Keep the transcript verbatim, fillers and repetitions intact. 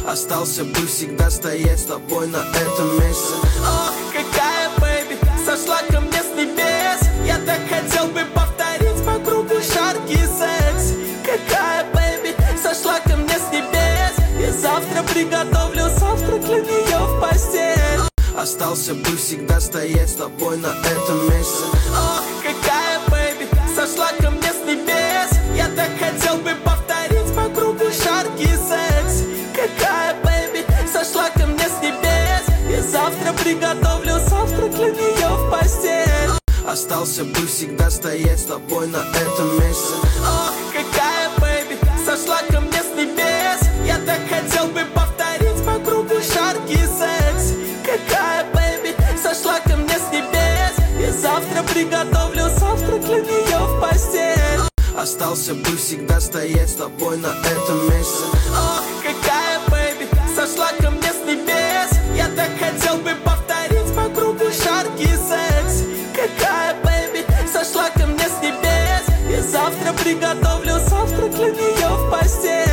Остался бы всегда стоять с тобой на этом месте. Ох, какая бэйби, сошла ко мне с небес. Я так хотел бы повторить по кругу жаркий секс. Какая бэйби, сошла ко мне с небес. И завтра приготовлю завтрак для нее в постель. Остался бы всегда стоять с тобой на этом месте. Ох, какая бэйби, сошла ко мне с небес. Я так хотел бы повторить по кругу жаркий секс. Какая бэйби, сошла ко мне с небес. И завтра приготовлю завтрак для нее в постель. Остался бы всегда стоять с тобой на этом месте. Ох, какая бэйби, сошла ко мне с небес. Я так хотел бы повторить по кругу жаркий секс. Какая бэйби, сошла ко мне с небес. И завтра приготовлю завтрак для нее в постель. Остался бы всегда стоять с тобой на этом месте. Ох, какая бэйби, сошла ко мне с небес. Я так хотел бы повторить по кругу жаркий секс. Какая бэйби, сошла ко мне с небес. И завтра приготовлю завтрак для нее в постель.